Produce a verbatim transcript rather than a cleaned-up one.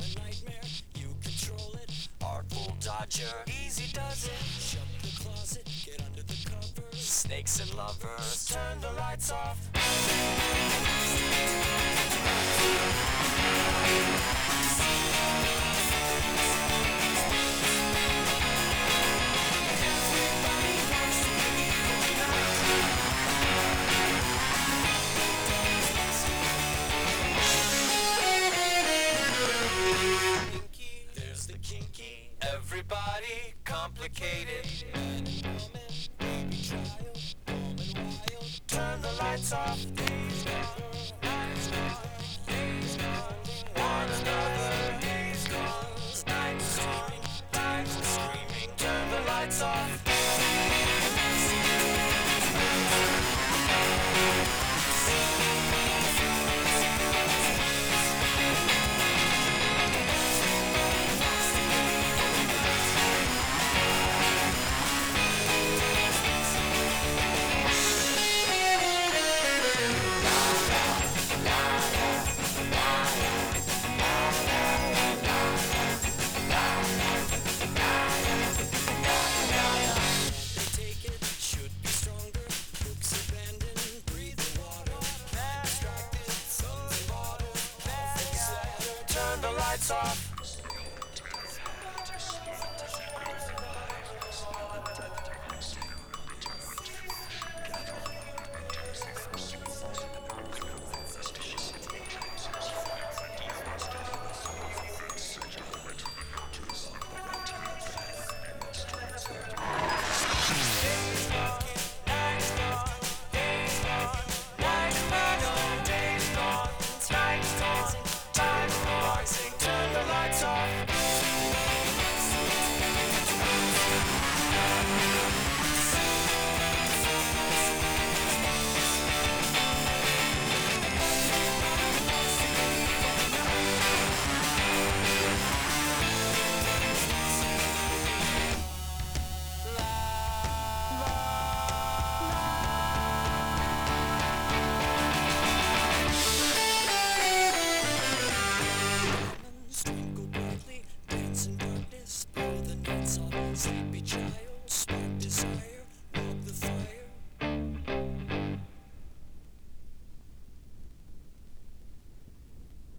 nightmare, you control it. Artful dodger, easy does it. Shut the closet, get under the covers. Snakes and lovers, turn the lights off. There's the kinky, everybody complicated. Man and woman, baby child, warm and wild. Turn the lights off. Days gone, nights gone, days gone. One another, days gone, nights gone, nights screaming. Turn the lights off. Turn the lights off.